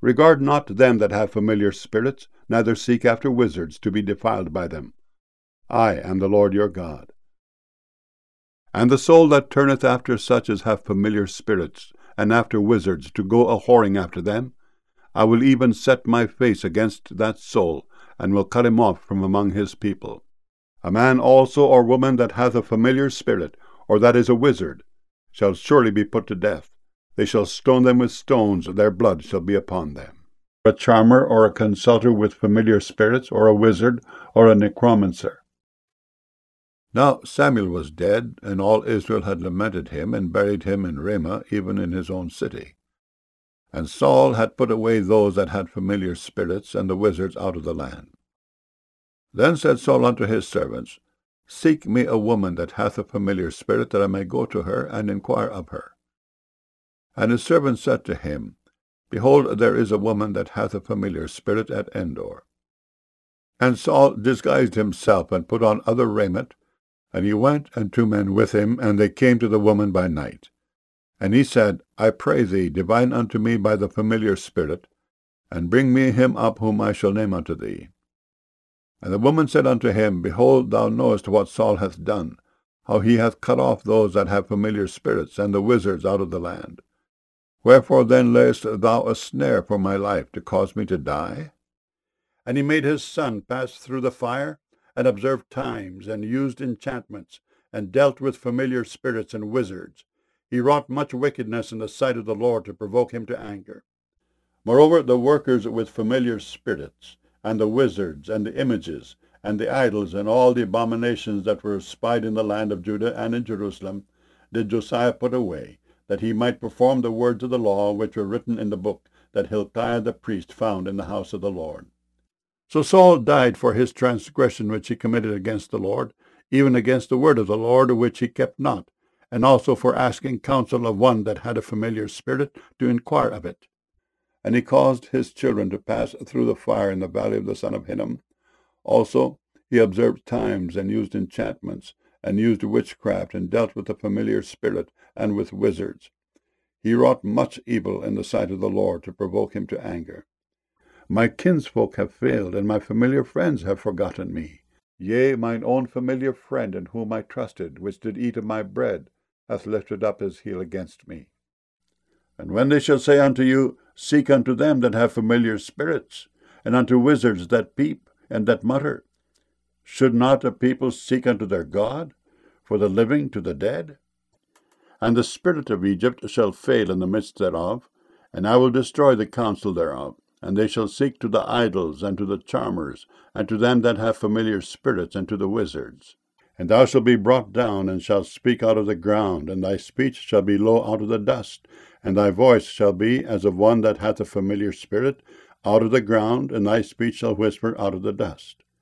Regard not them that have familiar spirits, neither seek after wizards to be defiled by them. I am the Lord your God. And the soul that turneth after such as have familiar spirits, and after wizards, to go a-whoring after them, I will even set my face against that soul, and will cut him off from among his people. A man also or woman that hath a familiar spirit, or that is a wizard, shall surely be put to death. They shall stone them with stones, their blood shall be upon them. A charmer or a consulter with familiar spirits, or a wizard, or a necromancer. Now Samuel was dead, and all Israel had lamented him, and buried him in Ramah, even in his own city. And Saul had put away those that had familiar spirits, and the wizards out of the land. Then said Saul unto his servants, Seek me a woman that hath a familiar spirit, that I may go to her, and inquire of her. And his servants said to him, Behold, there is a woman that hath a familiar spirit at Endor. And Saul disguised himself, and put on other raiment, and he went, and 2 men with him, and they came to the woman by night. And he said, I pray thee, divine unto me by the familiar spirit, and bring me him up whom I shall name unto thee. And the woman said unto him, Behold, thou knowest what Saul hath done, how he hath cut off those that have familiar spirits, and the wizards out of the land. Wherefore then layest thou a snare for my life, to cause me to die? And he made his son pass through the fire, and observed times, and used enchantments, and dealt with familiar spirits and wizards. He wrought much wickedness in the sight of the Lord, to provoke him to anger. Moreover, the workers with familiar spirits, and the wizards, and the images, and the idols, and all the abominations that were espied in the land of Judah and in Jerusalem, did Josiah put away, that he might perform the words of the law which were written in the book that Hilkiah the priest found in the house of the Lord. So Saul died for his transgression which he committed against the Lord, even against the word of the Lord which he kept not, and also for asking counsel of one that had a familiar spirit to inquire of it. And he caused his children to pass through the fire in the valley of the son of Hinnom. Also he observed times, and used enchantments, and used witchcraft, and dealt with the familiar spirit, and with wizards. He wrought much evil in the sight of the Lord, to provoke him to anger. My kinsfolk have failed, and my familiar friends have forgotten me. Yea, mine own familiar friend, in whom I trusted, which did eat of my bread, hath lifted up his heel against me. And when they shall say unto you, Seek unto them that have familiar spirits, and unto wizards that peep, and that mutter, should not a people seek unto their God, for the living to the dead? And the spirit of Egypt shall fail in the midst thereof, and I will destroy the counsel thereof. And they shall seek to the idols, and to the charmers, and to them that have familiar spirits, and to the wizards. And thou shalt be brought down, and shalt speak out of the ground, and thy speech shall be low out of the dust, and thy voice shall be as of one that hath a familiar spirit, out of the ground, and thy speech shall whisper out of the dust.